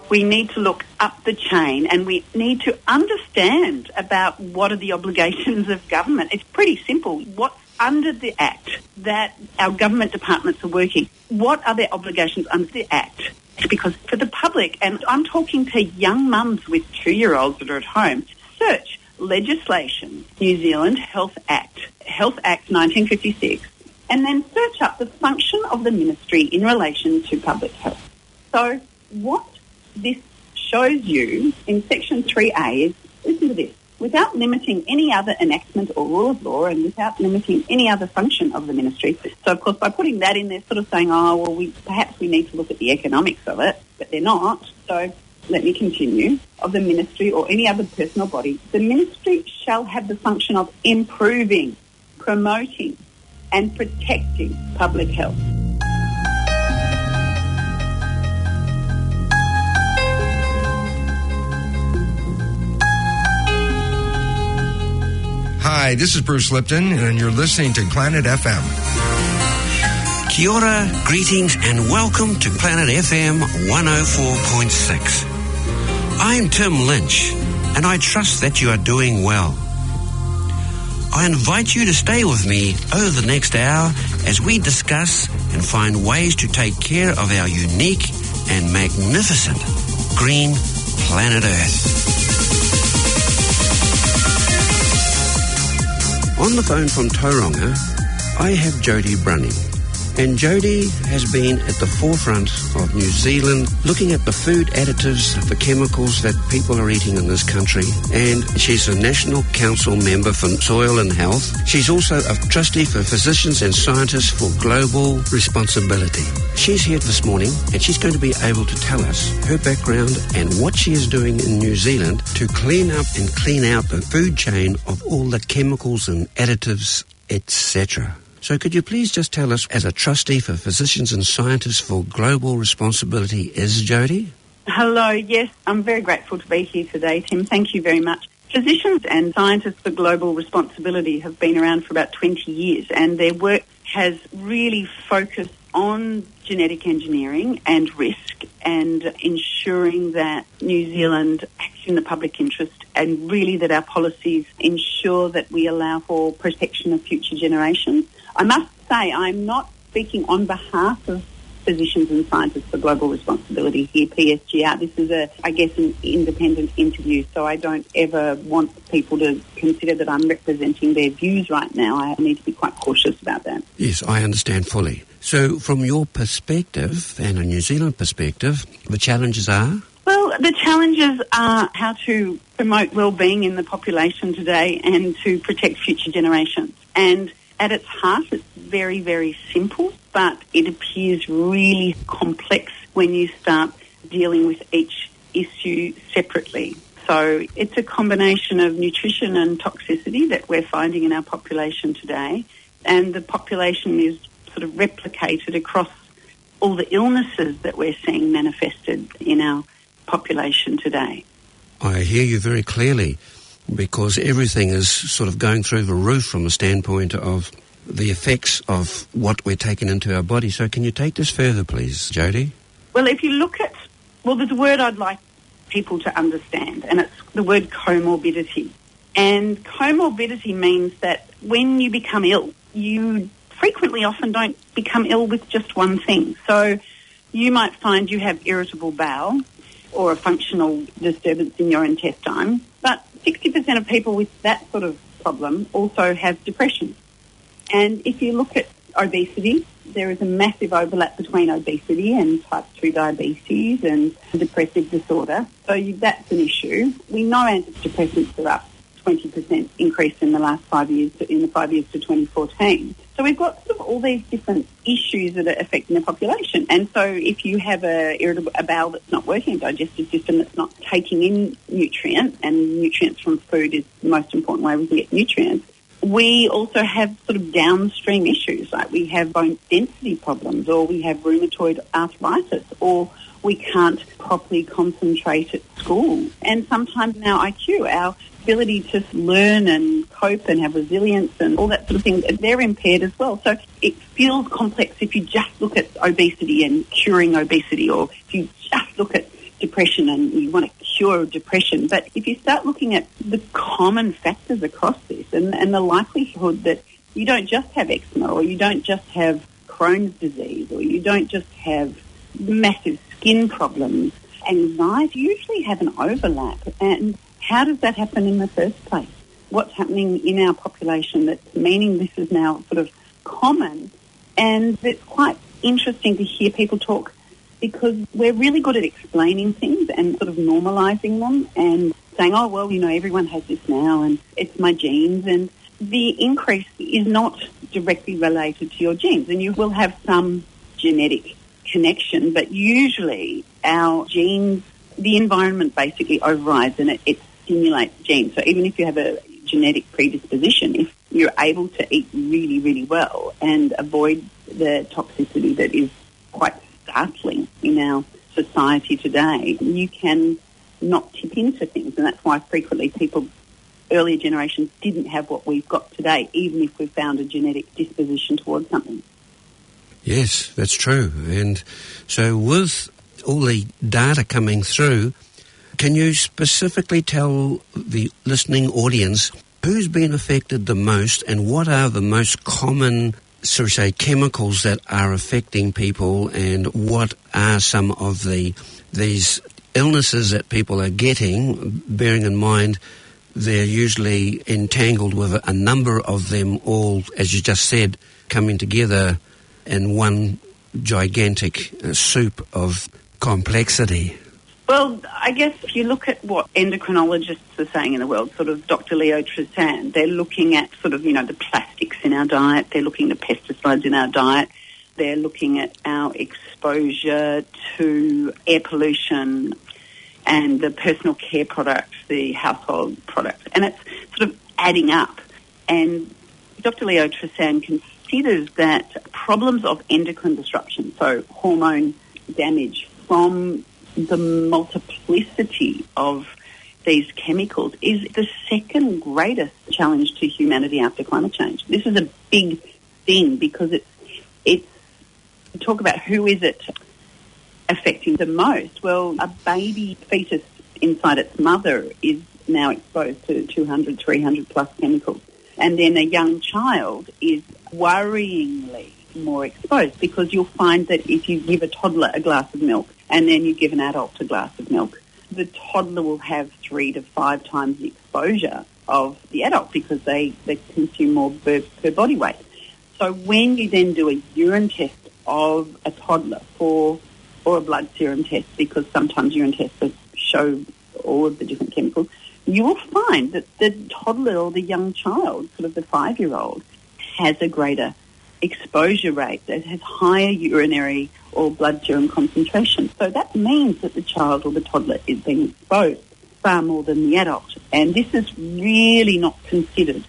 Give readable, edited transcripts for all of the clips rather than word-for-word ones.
We need to look up the chain, and we need to understand about what are the obligations of government. It's pretty simple. What's under the Act that our government departments are working? What are their obligations under the Act? Because for the public, and I'm talking to young mums with 2-year-olds that are at home, search legislation, New Zealand Health Act 1956, and then search up the function of the ministry in relation to public health. So what this shows you in Section 3A is, listen to this, without limiting any other enactment or rule of law and without limiting any other function of the ministry. So, of course, by putting that in, they're sort of saying, perhaps we need to look at the economics of it, but they're not. So let me continue. Of the ministry or any other person or body, the ministry shall have the function of improving, promoting and protecting public health. Hi, this is Bruce Lipton, and you're listening to Planet FM. Kia ora, greetings, and welcome to Planet FM 104.6. I'm Tim Lynch, and I trust that you are doing well. I invite you to stay with me over the next hour as we discuss and find ways to take care of our unique and magnificent green planet Earth. On the phone from Tauranga, I have Jodie Brunning. And Jodie has been at the forefront of New Zealand looking at the food additives, the chemicals that people are eating in this country. And she's a National Council member for Soil and Health. She's also a trustee for Physicians and Scientists for Global Responsibility. She's here this morning and she's going to be able to tell us her background and what she is doing in New Zealand to clean up and clean out the food chain of all the chemicals and additives, etc. So could you please just tell us, as a trustee for Physicians and Scientists for Global Responsibility, is Jodie? Hello, yes, I'm very grateful to be here today, Tim. Thank you very much. Physicians and Scientists for Global Responsibility have been around for about 20 years, and their work has really focused on genetic engineering and risk and ensuring that New Zealand acts in the public interest and really that our policies ensure that we allow for protection of future generations. I must say I'm not speaking on behalf of Physicians and Scientists for Global Responsibility here, PSGR. This is, an independent interview, so I don't ever want people to consider that I'm representing their views right now. I need to be quite cautious about that. Yes, I understand fully. So from your perspective and a New Zealand perspective, the challenges are? Well, the challenges are how to promote well-being in the population today and to protect future generations. And at its heart, it's very, very simple, but it appears really complex when you start dealing with each issue separately. So it's a combination of nutrition and toxicity that we're finding in our population today, and the population is sort of replicated across all the illnesses that we're seeing manifested in our population today. I hear you very clearly, because everything is sort of going through the roof from a standpoint of the effects of what we're taking into our body. So can you take this further, please, Jodie? Well, if you look at, there's a word I'd like people to understand, and it's the word comorbidity. And comorbidity means that when you become ill, you frequently often don't become ill with just one thing. So you might find you have irritable bowel or a functional disturbance in your intestine, but 60% of people with that sort of problem also have depression. And if you look at obesity, there is a massive overlap between obesity and type 2 diabetes and depressive disorder. So that's an issue. We know antidepressants are up 20% increase in the last 5 years, in the 5 years to 2014. So we've got sort of all these different issues that are affecting the population. And so if you have a bowel that's not working, a digestive system that's not taking in nutrients, and nutrients from food is the most important way we can get nutrients, we also have sort of downstream issues, like we have bone density problems, or we have rheumatoid arthritis, or we can't properly concentrate at school. And sometimes in our IQ, our ability to learn and cope and have resilience and all that sort of thing, they're impaired as well. So it feels complex if you just look at obesity and curing obesity, or if you just look at depression and you want to cure depression. But if you start looking at the common factors across this and the likelihood that you don't just have eczema or you don't just have Crohn's disease or you don't just have massive skin problems, anxiety usually have an overlap. And how does that happen in the first place? What's happening in our population that's meaning this is now sort of common? And it's quite interesting to hear people talk because we're really good at explaining things and sort of normalising them and saying, oh, well, you know, everyone has this now and it's my genes. And the increase is not directly related to your genes. And you will have some genetic connection, but usually our genes, the environment basically overrides and it stimulates genes. So even if you have a genetic predisposition, if you're able to eat really, really well and avoid the toxicity that is quite startling in our society today, you can not tip into things. And that's why frequently people, earlier generations, didn't have what we've got today, even if we found a genetic disposition towards something. Yes, that's true. And so with all the data coming through, can you specifically tell the listening audience who's been affected the most and what are the most common, so to say, chemicals that are affecting people and what are some of these illnesses that people are getting, bearing in mind they're usually entangled with a number of them all, as you just said, coming together in one gigantic soup of complexity? Well, I guess if you look at what endocrinologists are saying in the world, sort of Dr. Leo Tristan, they're looking at sort of, you know, the plastics in our diet, they're looking at pesticides in our diet, they're looking at our exposure to air pollution and the personal care products, the household products, and it's sort of adding up. And Dr. Leo Tristan considers that problems of endocrine disruption, so hormone damage from the multiplicity of these chemicals, is the second greatest challenge to humanity after climate change. This is a big thing because it's talk about who is it affecting the most. Well, a baby fetus inside its mother is now exposed to 200, 300 plus chemicals. And then a young child is worryingly more exposed because you'll find that if you give a toddler a glass of milk and then you give an adult a glass of milk, the toddler will have 3 to 5 times the exposure of the adult because they consume more per body weight. So when you then do a urine test of a toddler or a blood serum test, because sometimes urine tests show all of the different chemicals, you will find that the toddler or the young child, sort of the 5-year-old, has a greater exposure rate, that has higher urinary or blood serum concentration. So that means that the child or the toddler is being exposed far more than the adult. And this is really not considered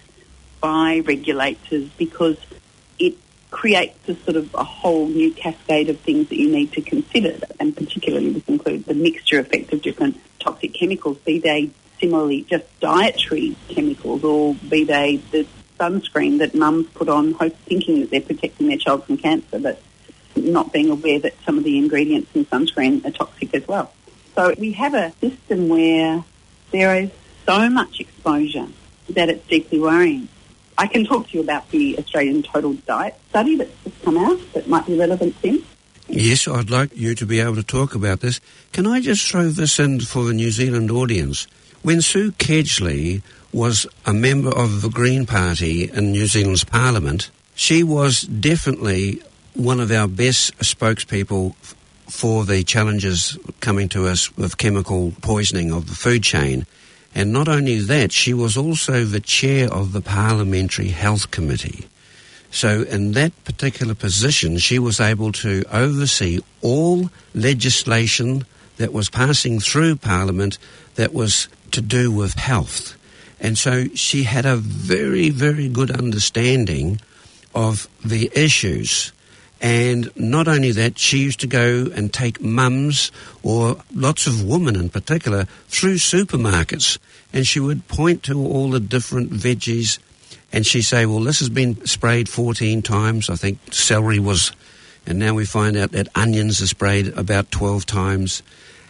by regulators because it creates a sort of a whole new cascade of things that you need to consider. And particularly this includes the mixture effect of different toxic chemicals, be they similarly just dietary chemicals or be they the sunscreen that mums put on thinking that they're protecting their child from cancer, but not being aware that some of the ingredients in sunscreen are toxic as well. So we have a system where there is so much exposure that it's deeply worrying. I can talk to you about the Australian Total Diet study that's just come out that might be relevant to you. Yes, I'd like you to be able to talk about this. Can I just throw this in for the New Zealand audience? When Sue Kedgley was a member of the Green Party in New Zealand's Parliament, she was definitely one of our best spokespeople for the challenges coming to us with chemical poisoning of the food chain. And not only that, she was also the chair of the Parliamentary Health Committee. So in that particular position, she was able to oversee all legislation that was passing through Parliament that was to do with health. And so she had a very, very good understanding of the issues. And not only that, she used to go and take mums, or lots of women in particular, through supermarkets. And she would point to all the different veggies and she'd say, well, this has been sprayed 14 times. I think celery was, and now we find out that onions are sprayed about 12 times.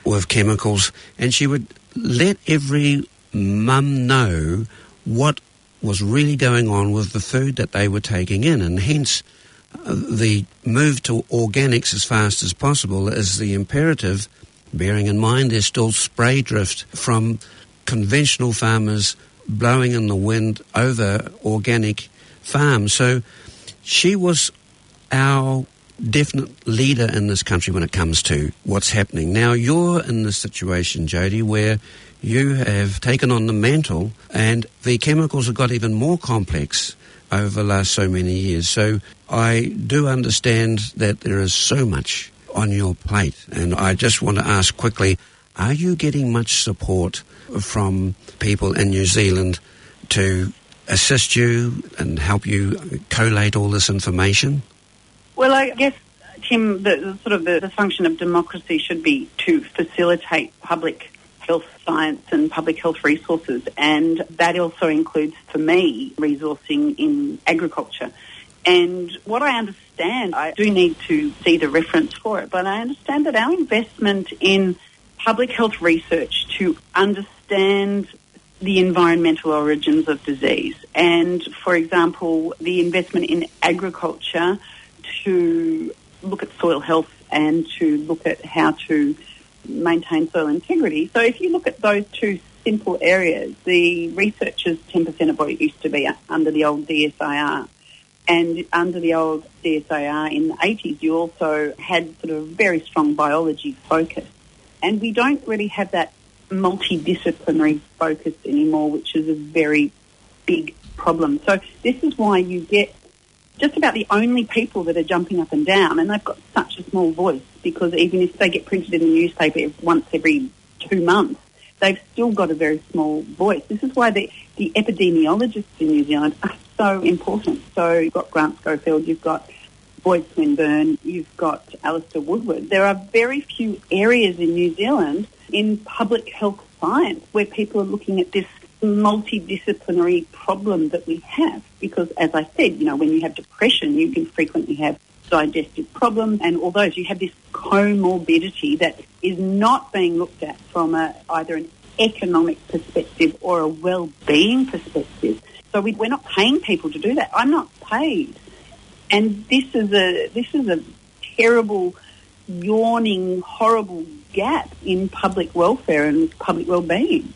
with chemicals, and she would let every mum know what was really going on with the food that they were taking in, and hence the move to organics as fast as possible is the imperative, bearing in mind there's still spray drift from conventional farmers blowing in the wind over organic farms. So she was our definite leader in this country when it comes to what's happening. Now you're in this situation, Jody, where you have taken on the mantle and the chemicals have got even more complex over the last so many years. So I do understand that there is so much on your plate, and I just want to ask quickly, are you getting much support from people in New Zealand to assist you and help you collate all this information? Well, I guess, Tim, the function of democracy should be to facilitate public health science and public health resources, and that also includes, for me, resourcing in agriculture. And what I understand, I do need to see the reference for it, but I understand that our investment in public health research to understand the environmental origins of disease, and, for example, the investment in agriculture to look at soil health and to look at how to maintain soil integrity. So if you look at those two simple areas, the research is 10% of what it used to be under the old DSIR. And under the old DSIR in the 80s, you also had sort of a very strong biology focus. And we don't really have that multidisciplinary focus anymore, which is a very big problem. So this is why you get just about the only people that are jumping up and down, and they've got such a small voice, because even if they get printed in the newspaper once every 2 months, they've still got a very small voice. This is why the epidemiologists in New Zealand are so important. So you've got Grant Schofield, you've got Boyd Swinburne, you've got Alistair Woodward. There are very few areas in New Zealand in public health science where people are looking at this multidisciplinary problem that we have, because, as I said, when you have depression, you can frequently have digestive problems, and although you have this comorbidity that is not being looked at from either an economic perspective or a well-being perspective. So we're not paying people to do that. I'm not paid, and this is a terrible, yawning, horrible gap in public welfare and public well-being.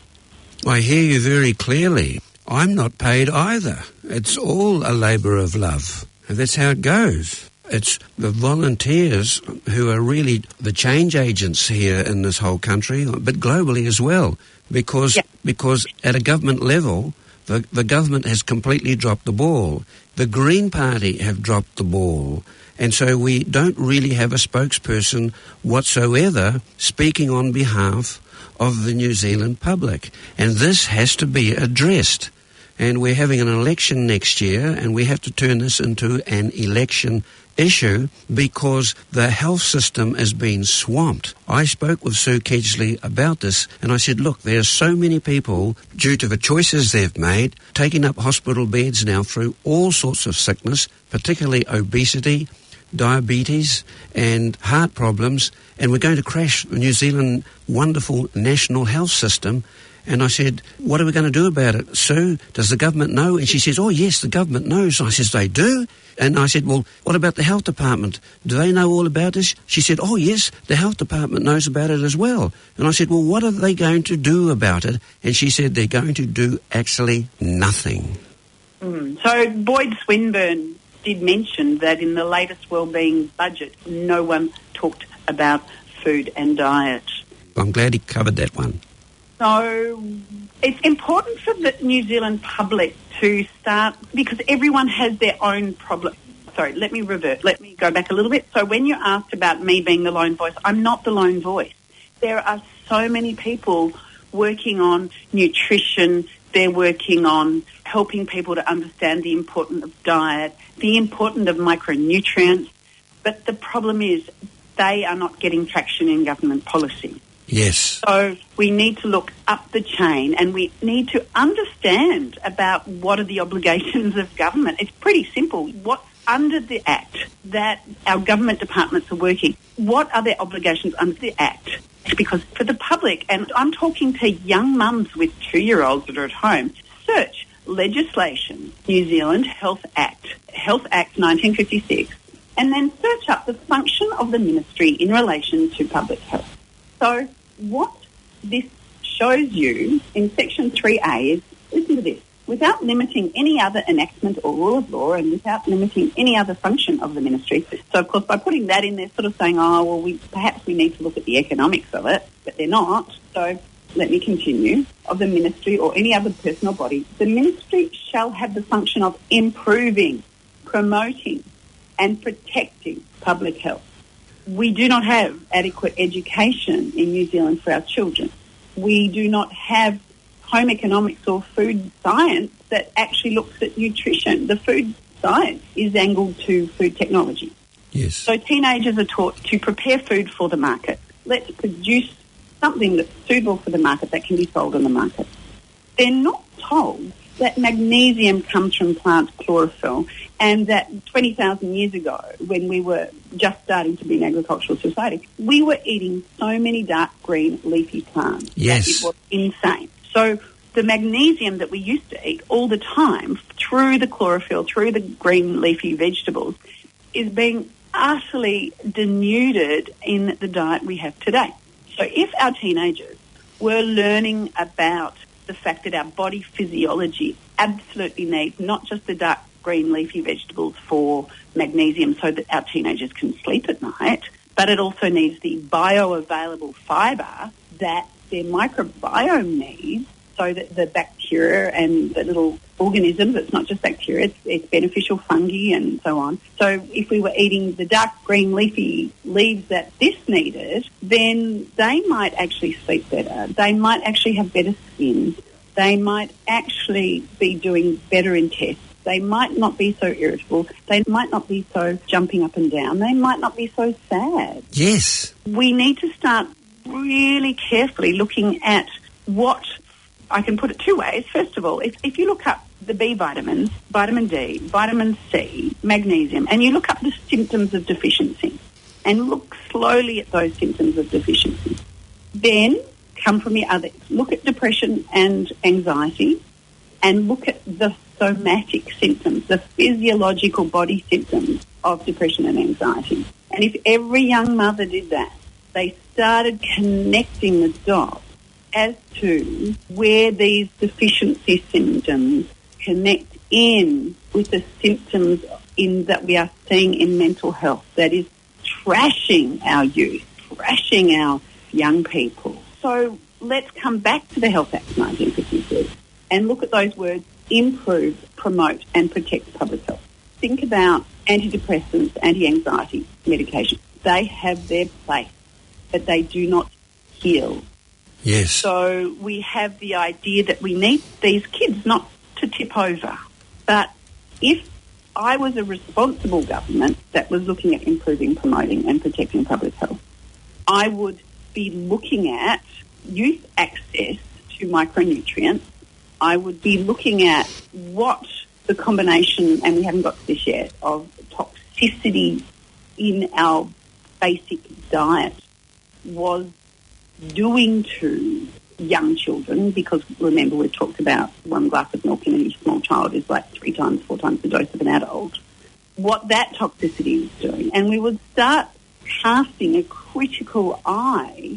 I hear you very clearly. I'm not paid either. It's all a labour of love. And that's how it goes. It's the volunteers who are really the change agents here in this whole country, but globally as well. Because at a government level, the government has completely dropped the ball. The Green Party have dropped the ball. And so we don't really have a spokesperson whatsoever speaking on behalf of the New Zealand public. And this has to be addressed. And we're having an election next year, and we have to turn this into an election issue because the health system is being swamped. I spoke with Sue Kedgley about this, and I said, look, there are so many people, due to the choices they've made, taking up hospital beds now through all sorts of sickness, particularly obesity, diabetes and heart problems, and we're going to crash the New Zealand wonderful national health system. And I said, what are we going to do about it? Sue, does the government know? And she says, oh yes, the government knows. I says, they do? And I said, well, what about the health department? Do they know all about this? She said, oh yes, the health department knows about it as well. And I said, well, what are they going to do about it? And she said, they're going to do actually nothing. So Boyd Swinburne did mention that in the latest wellbeing budget, no one talked about food and diet. I'm glad he covered that one. So it's important for the New Zealand public to start, because everyone has their own problem. Sorry, let me revert. Let me go back a little bit. So when you asked about me being the lone voice, I'm not the lone voice. There are so many people working on nutrition. They're working on helping people to understand the importance of diet, the importance of micronutrients. But the problem is they are not getting traction in government policy. Yes. So we need to look up the chain, and we need to understand about what are the obligations of government. It's pretty simple. What's under the Act that our government departments are working, what are their obligations under the Act? Because for the public, and I'm talking to young mums with 2-year-olds that are at home, search legislation, New Zealand Health Act 1956, and then search up the function of the ministry in relation to public health. So what this shows you in Section 3A is, listen to this, without limiting any other enactment or rule of law and without limiting any other function of the ministry. So, of course, by putting that in, they're sort of saying, perhaps we need to look at the economics of it, but they're not. So let me continue. Of the ministry or any other person or body, the ministry shall have the function of improving, promoting and protecting public health. We do not have adequate education in New Zealand for our children. We do not have home economics or food science that actually looks at nutrition. The food science is angled to food technology. Yes. So teenagers are taught to prepare food for the market. Let's produce something that's suitable for the market that can be sold on the market. They're not told that magnesium comes from plant chlorophyll and that 20,000 years ago, when we were just starting to be an agricultural society, we were eating so many dark green leafy plants. Yes. That it was insane. So the magnesium that we used to eat all the time through the chlorophyll, through the green leafy vegetables, is being utterly denuded in the diet we have today. So if our teenagers were learning about the fact that our body physiology absolutely needs not just the dark green leafy vegetables for magnesium so that our teenagers can sleep at night, but it also needs the bioavailable fibre that their microbiome needs so that the bacteria and the little organisms, it's not just bacteria, it's beneficial fungi and so on. So if we were eating the dark green leafy leaves that this needed, then they might actually sleep better. They might actually have better skin. They might actually be doing better in tests. They might not be so irritable. They might not be so jumping up and down. They might not be so sad. Yes. We need to start really carefully looking at what, I can put it two ways. First of all, if you look up the B vitamins, vitamin D, vitamin C, magnesium, and you look up the symptoms of deficiency and look slowly at those symptoms of deficiency, then come from the others. Look at depression and anxiety and look at the somatic symptoms, the physiological body symptoms of depression and anxiety. And if every young mother did that, they started connecting the dots as to where these deficiency symptoms connect in with the symptoms in that we are seeing in mental health that is trashing our youth, trashing our young people. So let's come back to the Health Act 1956 and look at those words: improve, promote and protect public health. Think about antidepressants, anti-anxiety medication. They have their place, but they do not heal. Yes. So we have the idea that we need these kids not to tip over. But if I was a responsible government that was looking at improving, promoting and protecting public health, I would be looking at youth access to micronutrients. I would be looking at what the combination, and we haven't got to this yet, of toxicity in our basic diet was doing to young children, because remember we've talked about 1 glass of milk in any small child is like 3 times, 4 times the dose of an adult, what that toxicity is doing. And we would start casting a critical eye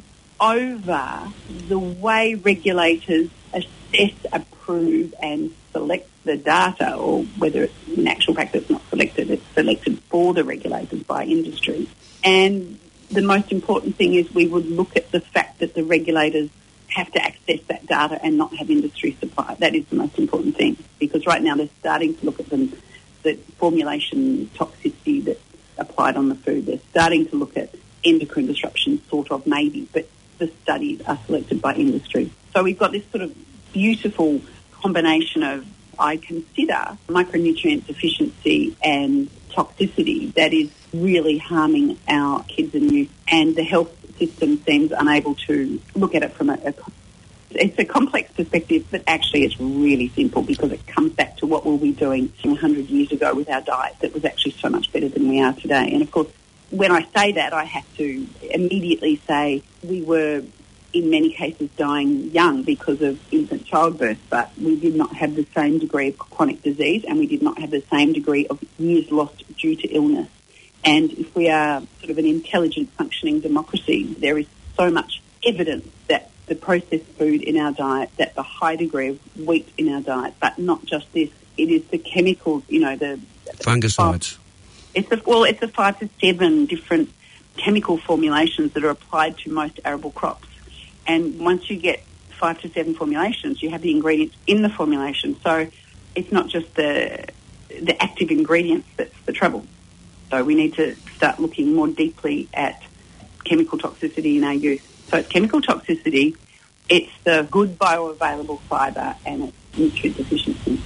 over the way regulators assess, approve and select the data, or whether it's in actual fact it's not selected, it's selected for the regulators by industry. And the most important thing is we would look at the fact that the regulators have to access that data and not have industry supply. That is the most important thing, because right now they're starting to look at the formulation toxicity that's applied on the food. They're starting to look at endocrine disruption, sort of, maybe, but the studies are selected by industry. So we've got this sort of beautiful combination of, I consider, micronutrient deficiency and toxicity that is really harming our kids and youth, and the health system seems unable to look at it from a It's a complex perspective, but actually it's really simple because it comes back to what were we doing 100 years ago with our diet that was actually so much better than we are today. And, of course, when I say that, I have to immediately say we were, in many cases, dying young because of infant childbirth, but we did not have the same degree of chronic disease and we did not have the same degree of years lost due to illness. And if we are sort of an intelligent, functioning democracy, there is so much evidence that the processed food in our diet, that the high degree of wheat in our diet, but not just this, it is the chemicals, the fungicides. It's the 5 to 7 different chemical formulations that are applied to most arable crops. And once you get 5 to 7 formulations, you have the ingredients in the formulation. So it's not just the active ingredients that's the trouble. So we need to start looking more deeply at chemical toxicity in our youth. So it's chemical toxicity, it's the good bioavailable fibre, and it's nutrient deficiency.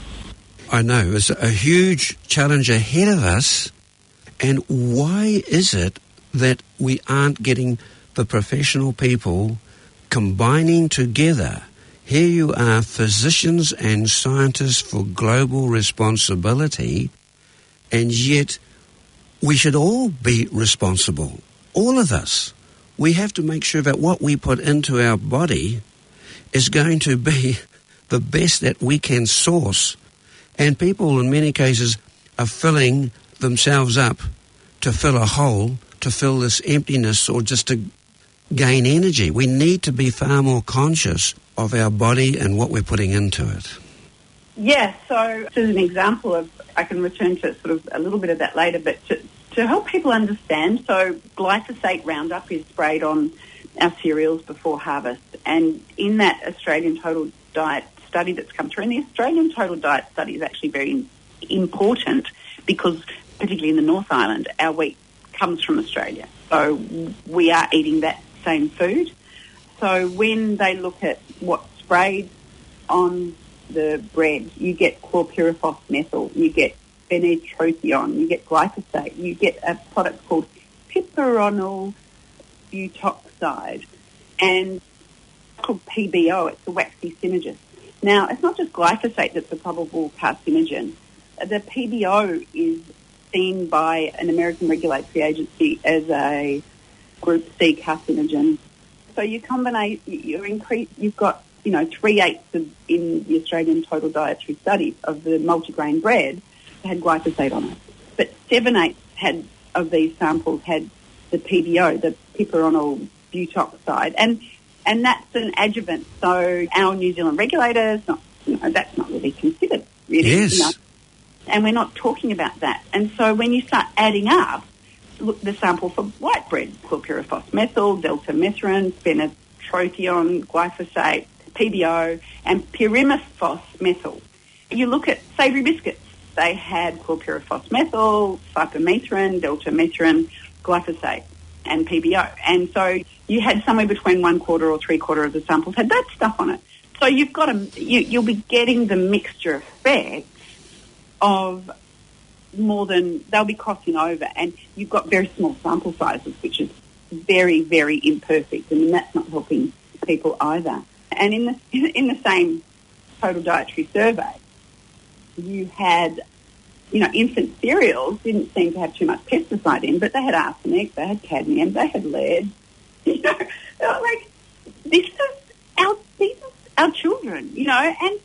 I know, it's a huge challenge ahead of us. And why is it that we aren't getting the professional people combining together? Here you are, physicians and scientists for global responsibility, and yet we should all be responsible, all of us. We have to make sure that what we put into our body is going to be the best that we can source. And people, in many cases, are filling themselves up to fill a hole, to fill this emptiness, or just to gain energy. We need to be far more conscious of our body and what we're putting into it. Yeah, so this is an example of, I can return to sort of a little bit of that later, but to help people understand, so glyphosate Roundup is sprayed on our cereals before harvest. And in that Australian Total Diet study that's come through, and the Australian Total Diet study is actually very important because, particularly in the North Island, our wheat comes from Australia. So we are eating that same food. So when they look at what's sprayed on the bread, you get chlorpyrifos methyl, you get phenetrophion, you get glyphosate, you get a product called piperonyl butoxide, and called PBO, it's a waxy synergist. Now, it's not just glyphosate that's a probable carcinogen. The PBO is seen by an American regulatory agency as a Group C carcinogen. So you've got 3/8 in the Australian Total Dietary Study of the multigrain bread had glyphosate on it. But 7/8 of these samples had the PBO, the piperonyl butoxide, and that's an adjuvant. So our New Zealand regulators, that's not really considered, really. Yes. And we're not talking about that. And so when you start adding up, look, the sample for white bread, chlorpyrifos methyl, deltamethrin, phenetrophion, glyphosate, PBO, and pyrimidine methyl. You look at savoury biscuits. They had chlorpyrifos methyl, cypermethrin, deltamethrin, glyphosate, and PBO. And so you had somewhere between 1/4 or 3/4 of the samples had that stuff on it. So you've got you'll be getting the mixture effects of more than, they'll be crossing over, and you've got very small sample sizes, which is very, very imperfect, and that's not helping people either. And in the same total dietary survey, you had, infant cereals didn't seem to have too much pesticide in, but they had arsenic, they had cadmium, they had lead. These are our children, and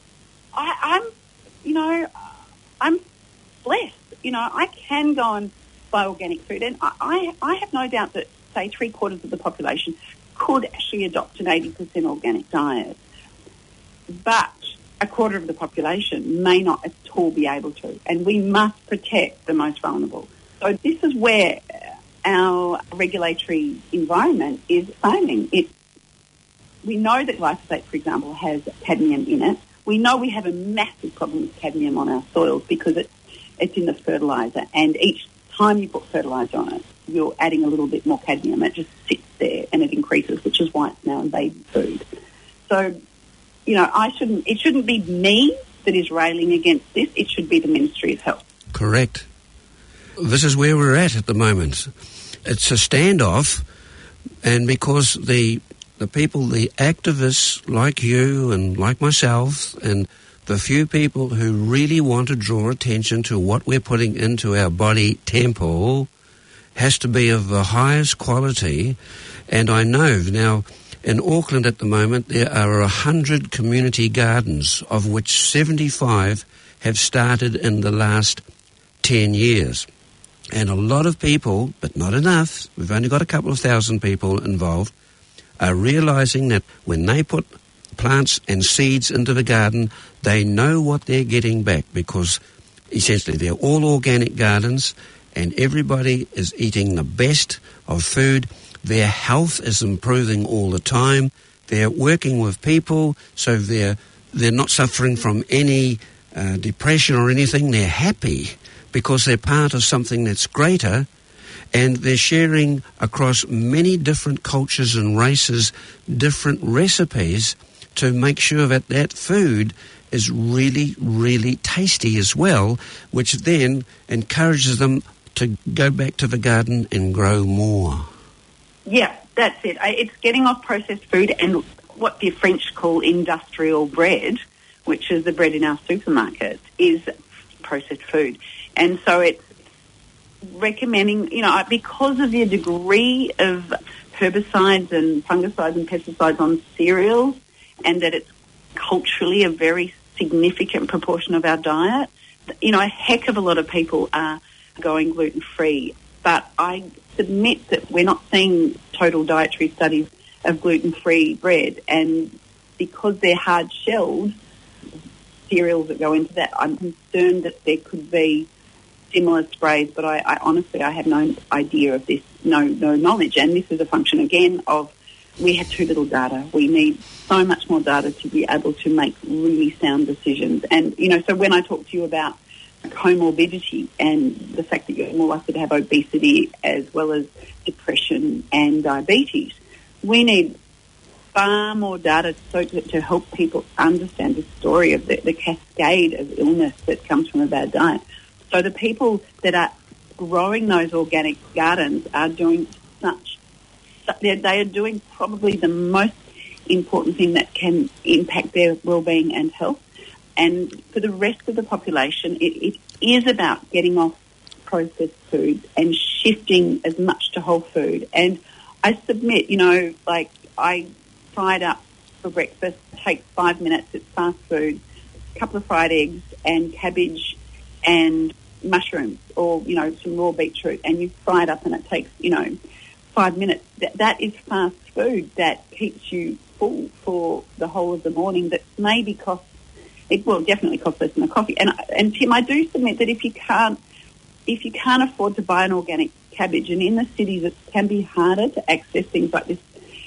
I'm blessed. I can go and buy organic food, and I have no doubt that, say, 3/4 of the population could actually adopt an 80% organic diet. But 1/4 of the population may not at all be able to, and we must protect the most vulnerable. So this is where our regulatory environment is failing. We know that glyphosate, for example, has cadmium in it. We know we have a massive problem with cadmium on our soils because it's in the fertiliser, and each time you put fertiliser on it, you're adding a little bit more cadmium. It just sits there and it increases, which is why it's now in baby food. So, it shouldn't be me that is railing against this. It should be the Ministry of Health. Correct. This is where we're at the moment. It's a standoff, and because the the people, the activists like you and like myself, and the few people who really want to draw attention to what we're putting into our body temple, has to be of the highest quality. And I know now in Auckland at the moment there are 100 community gardens, of which 75 have started in the last 10 years. And a lot of people, but not enough, we've only got a couple of thousand people involved, are realising that when they put plants and seeds into the garden, they know what they're getting back, because essentially they're all organic gardens and everybody is eating the best of food. Their health is improving all the time. They're working with people, so they're not suffering from any depression or anything. They're happy because they're part of something that's greater, and they're sharing across many different cultures and races different recipes to make sure that that food is really, really tasty as well, which then encourages them to go back to the garden and grow more. Yeah, that's it. It's getting off processed food and what the French call industrial bread, which is the bread in our supermarket, is processed food. And so it's recommending, because of the degree of herbicides and fungicides and pesticides on cereals, and that it's culturally a very significant proportion of our diet, a heck of a lot of people are going gluten-free. But I submit that we're not seeing total dietary studies of gluten-free bread, and because they're hard-shelled cereals that go into that, I'm concerned that there could be similar sprays, but I honestly have no idea of this, no knowledge. And this is a function, again, of we have too little data. We need so much more data to be able to make really sound decisions. And, so when I talk to you about comorbidity and the fact that you're more likely to have obesity as well as depression and diabetes, we need far more data to help people understand the story of the cascade of illness that comes from a bad diet. So the people that are growing those organic gardens are doing they are doing probably the most important thing that can impact their well-being and health. And for the rest of the population, it is about getting off processed food and shifting as much to whole food. And I submit, I fried up for breakfast, it takes 5 minutes, it's fast food, a couple of fried eggs and cabbage and mushrooms, or, some raw beetroot, and you fry it up and it takes, 5 minutes. That is fast food that keeps you full for the whole of the morning, that maybe definitely costs less than a coffee. And Tim, I do submit that if you can't afford to buy an organic cabbage, and in the cities it can be harder to access things like this,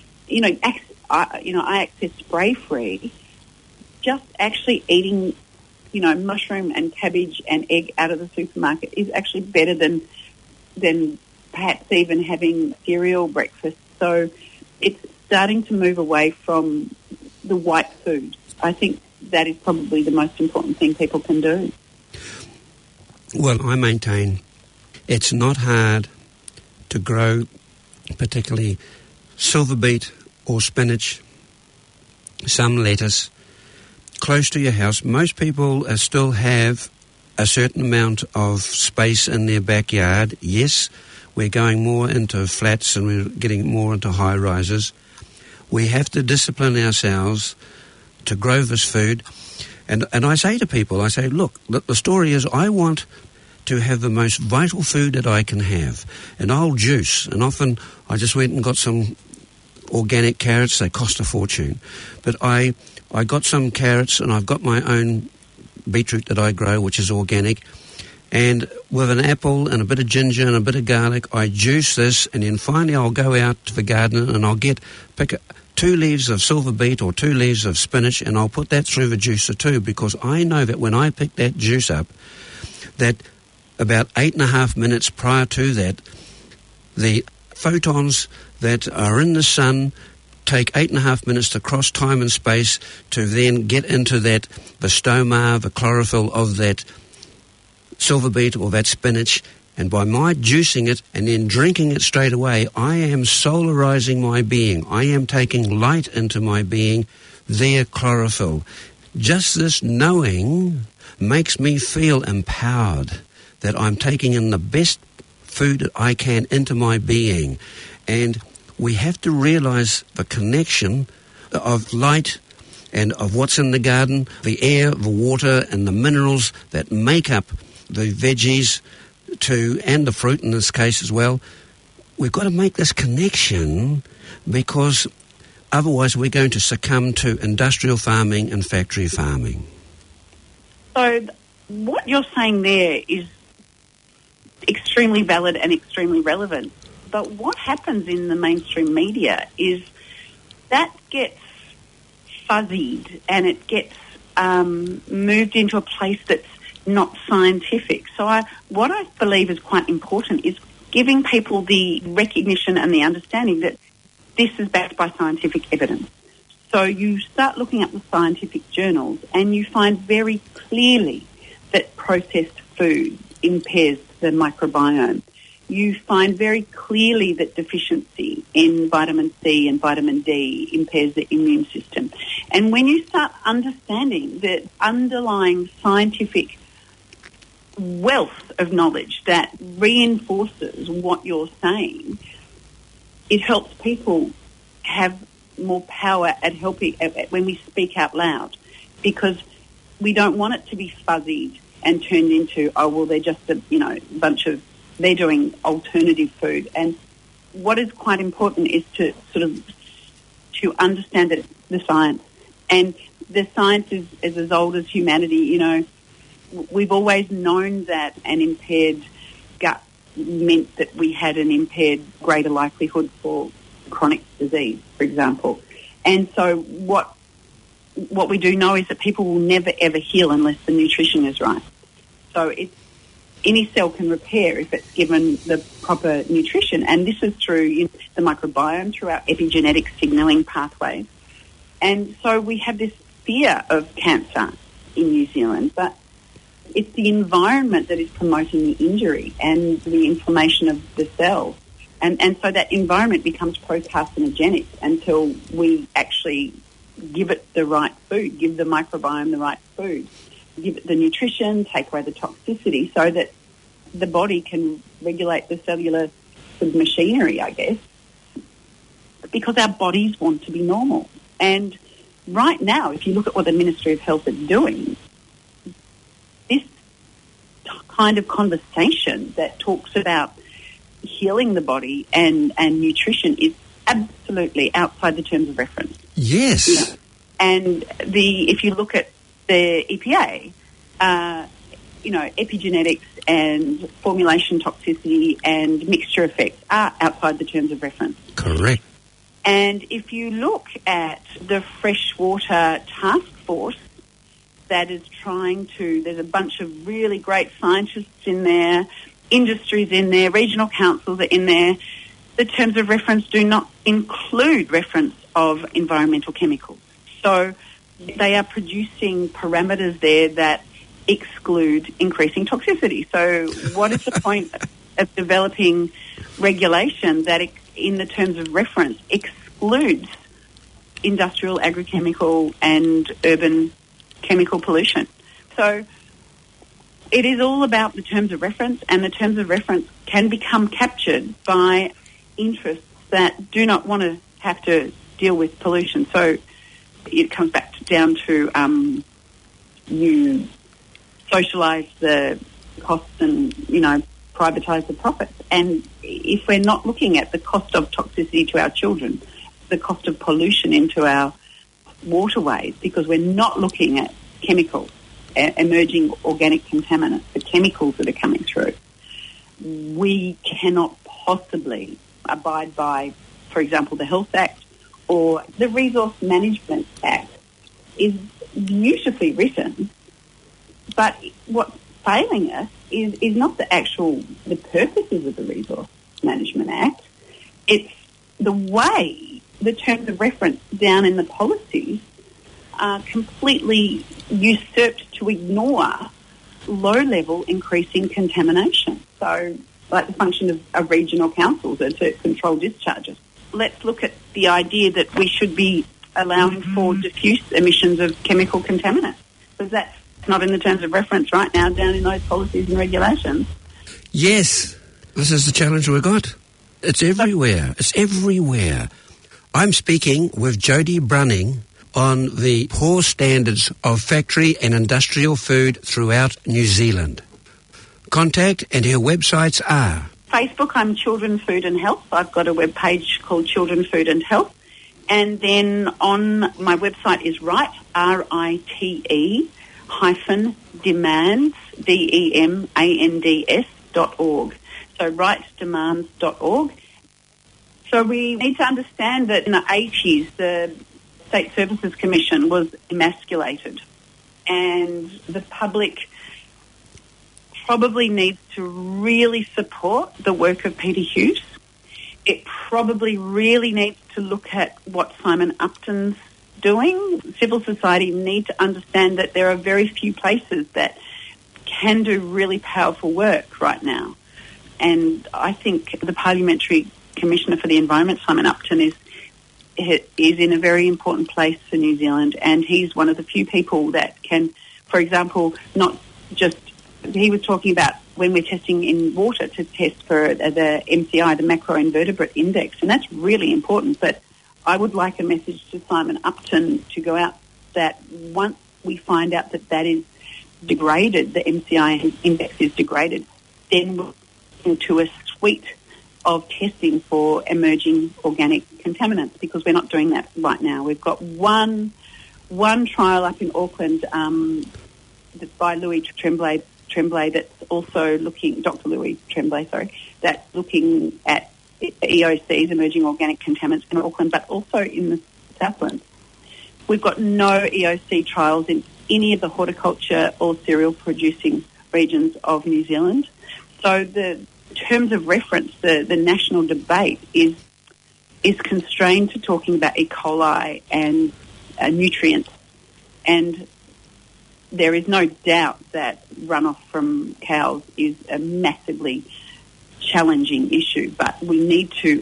I access spray-free, just actually eating, mushroom and cabbage and egg out of the supermarket is actually better than perhaps even having cereal breakfast. So it's starting to move away from the white food. I think that is probably the most important thing people can do. Well, I maintain it's not hard to grow particularly silver beet or spinach, some lettuce, close to your house. Most people still have a certain amount of space in their backyard. Yes, we're going more into flats and we're getting more into high-rises. We have to discipline ourselves to grow this food. And I say to people, look, the story is I want to have the most vital food that I can have. And I'll juice. And often I just went and got some organic carrots. They cost a fortune. But I got some carrots, and I've got my own beetroot that I grow, which is organic. And with an apple and a bit of ginger and a bit of garlic, I juice this, and then finally I'll go out to the garden and I'll pick 2 leaves of silver beet or 2 leaves of spinach, and I'll put that through the juicer too, because I know that when I pick that juice up, that about 8.5 minutes prior to that, the photons that are in the sun take 8.5 minutes to cross time and space to then get into the stoma, the chlorophyll of that silver beet or that spinach, And by my juicing it and then drinking it straight away, I am solarizing my being. I am taking light into my being via chlorophyll. Just this knowing makes me feel empowered that I'm taking in the best food that I can into my being. And we have to realize the connection of light and of what's in the garden, the air, the water, and the minerals that make up the veggies and the fruit in this case as well. We've got to make this connection because otherwise we're going to succumb to industrial farming and factory farming. So what you're saying there is extremely valid and extremely relevant. But what happens in the mainstream media is that gets fuzzied and it gets moved into a place that's not scientific. So what I believe is quite important is giving people the recognition and the understanding that this is backed by scientific evidence. So you start looking at the scientific journals and you find very clearly that processed food impairs the microbiome. You find very clearly that deficiency in vitamin C and vitamin D impairs the immune system. And when you start understanding the underlying scientific wealth of knowledge that reinforces what you're saying, it helps people have more power at helping when we speak out loud, because we don't want it to be fuzzied and turned into, oh, well, they're just a bunch of, they're doing alternative food. And what is quite important is to to understand that the science, and the science is as old as humanity. We've always known that an impaired gut meant that we had an impaired greater likelihood for chronic disease, for example. And so what we do know is that people will never, ever heal unless the nutrition is right. So any cell can repair if it's given the proper nutrition. And this is through the microbiome, through our epigenetic signalling pathways. And so we have this fear of cancer in New Zealand, but it's the environment that is promoting the injury and the inflammation of the cells. And so that environment becomes pro-carcinogenic until we actually give it the right food, give the microbiome the right food, give it the nutrition, take away the toxicity so that the body can regulate the cellular machinery, I guess, because our bodies want to be normal. And right now, if you look at what the Ministry of Health is doing, this kind of conversation that talks about healing the body and nutrition is absolutely outside the terms of reference. Yes. And if you look at the EPA, epigenetics and formulation toxicity and mixture effects are outside the terms of reference. Correct. And if you look at the Freshwater Task Force that is there's a bunch of really great scientists in there, industries in there, regional councils are in there. The terms of reference do not include reference of environmental chemicals. So they are producing parameters there that exclude increasing toxicity. So what is the point of developing regulation that in the terms of reference excludes industrial, agrochemical and urban chemical pollution? So it is all about the terms of reference, and the terms of reference can become captured by interests that do not want to have to deal with pollution. So it comes back down to you socialise the costs and, privatise the profits. And if we're not looking at the cost of toxicity to our children, the cost of pollution into our waterways, because we're not looking at chemicals, emerging organic contaminants, the chemicals that are coming through, we cannot possibly abide by, for example, the Health Act or the Resource Management Act is beautifully written, but what's failing us is not the purposes of the Resource Management Act. It's the way the terms of reference down in the policies are completely usurped to ignore low-level increasing contamination. also like the function of regional councils are to control discharges. Let's look at the idea that we should be allowing for diffuse emissions of chemical contaminants, because that's not in the terms of reference right now down in those policies and regulations. Yes, this is the challenge we've got. It's everywhere. It's everywhere. I'm speaking with Jodie Brunning on the poor standards of factory and industrial food throughout New Zealand. Contact and her websites are... Facebook, I'm Children, Food and Health. I've got a web page called Children, Food and Health. And then on my website is RITE, RITE, demands, DEMANDS.org. So RITEdemands.org. So we need to understand that in the 80s, the State Services Commission was emasculated, and the public probably needs to really support the work of Peter Hughes. It probably really needs to look at what Simon Upton's doing. Civil society need to understand that there are very few places that can do really powerful work right now. And I think the Parliamentary Commissioner for the Environment, Simon Upton, is in a very important place for New Zealand, and he's one of the few people that can, for example, not just... He was talking about when we're testing in water to test for the MCI, the Macroinvertebrate Index, and that's really important. But I would like a message to Simon Upton to go out that once we find out that that is degraded, the MCI index is degraded, then we'll into a suite of testing for emerging organic contaminants, because we're not doing that right now. We've got one trial up in Auckland that's by Louis Tremblay that's also looking, Dr. Louis Tremblay, that's looking at EOCs, emerging organic contaminants in Auckland, but also in the Southland. We've got no EOC trials in any of the horticulture or cereal producing regions of New Zealand. So the terms of reference, the national debate is constrained to talking about E. coli and nutrients. And there is no doubt that runoff from cows is a massively challenging issue, but we need to,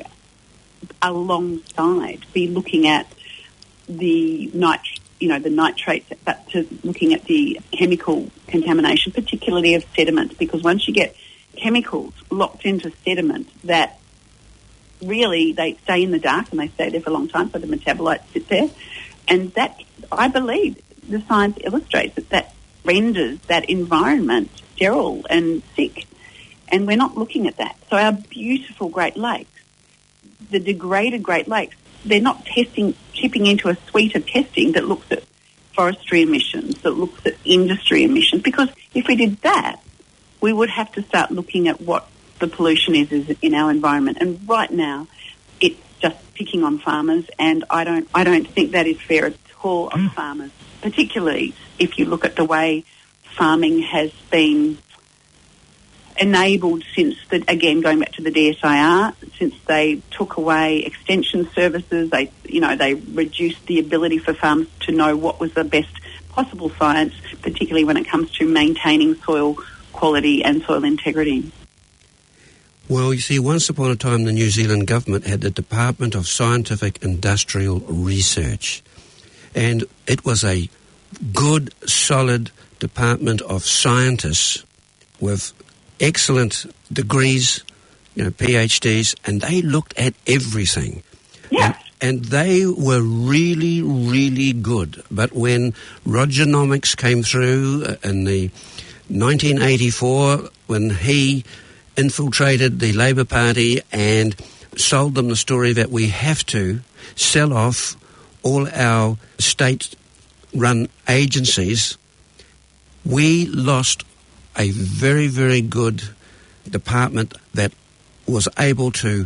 alongside, be looking at the nitrates, but to looking at the chemical contamination, particularly of sediment, because once you get chemicals locked into sediment, that really they stay in the dark and they stay there for a long time, so the metabolites sit there. And that, I believe, the science illustrates that renders that environment sterile and sick. And we're not looking at that. So our beautiful Great Lakes, the degraded Great Lakes, they're not tipping into a suite of testing that looks at forestry emissions, that looks at industry emissions, because if we did that, we would have to start looking at what the pollution is in our environment. And right now, it's just picking on farmers, and I don't think that is fair at all on farmers, particularly if you look at the way farming has been enabled since, going back to the DSIR, since they took away extension services, they reduced the ability for farmers to know what was the best possible science, particularly when it comes to maintaining soil quality and soil integrity. Well, you see, once upon a time the New Zealand government had the Department of Scientific Industrial Research, and it was a good, solid department of scientists with excellent degrees, PhDs, and they looked at everything. Yeah. And they were really, really good. But when Rogernomics came through in the 1984, when he infiltrated the Labour Party and sold them the story that we have to sell off all our state-run agencies, we lost a very, very good department that was able to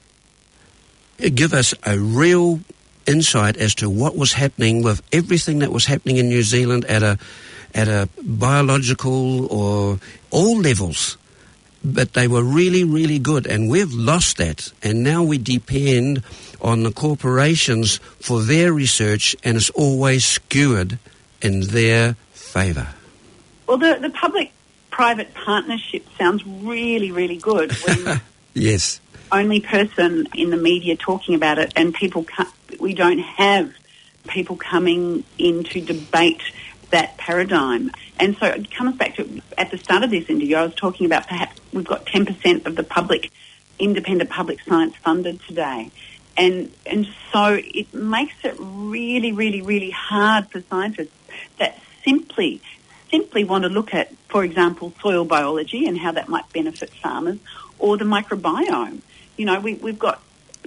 give us a real insight as to what was happening with everything that was happening in New Zealand at a biological or all levels. But they were really, really good, and we've lost that. And now we depend on the corporations for their research, and it's always skewed in their favour. Well, the public public-private partnership sounds really, really good when Yes. only person in the media talking about it, and we don't have people coming in to debate that paradigm. And so it comes back to, at the start of this interview, I was talking about perhaps we've got 10% of the independent public science funded today. And so it makes it really, really, really hard for scientists that simply want to look at, for example, soil biology and how that might benefit farmers, or the microbiome. You know, we've got,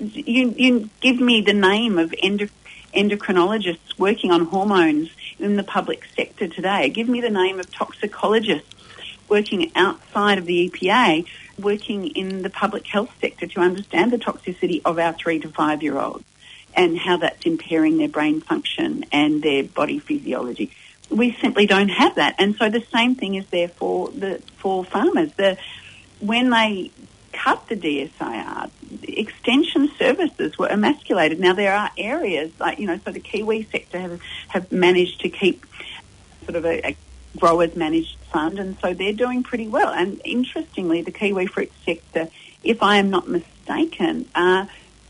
you give me the name of endocrinologists working on hormones in the public sector today. Give me the name of toxicologists working outside of the EPA, working in the public health sector to understand the toxicity of our 3 to 5 year olds and how that's impairing their brain function and their body physiology. We simply don't have that. And so the same thing is there for farmers. When they cut the DSIR, extension services were emasculated. Now, there are areas like, so the Kiwi sector have managed to keep sort of a growers managed fund, and so they're doing pretty well. And interestingly, the kiwi fruit sector, if I am not mistaken, are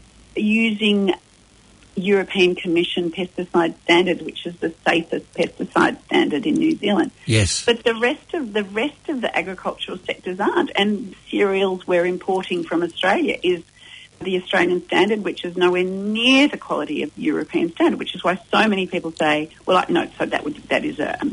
using European Commission pesticide standard, which is the safest pesticide standard in New Zealand. Yes. But the rest of the agricultural sectors aren't. And cereals we're importing from Australia is the Australian standard, which is nowhere near the quality of European standard, which is why so many people say, there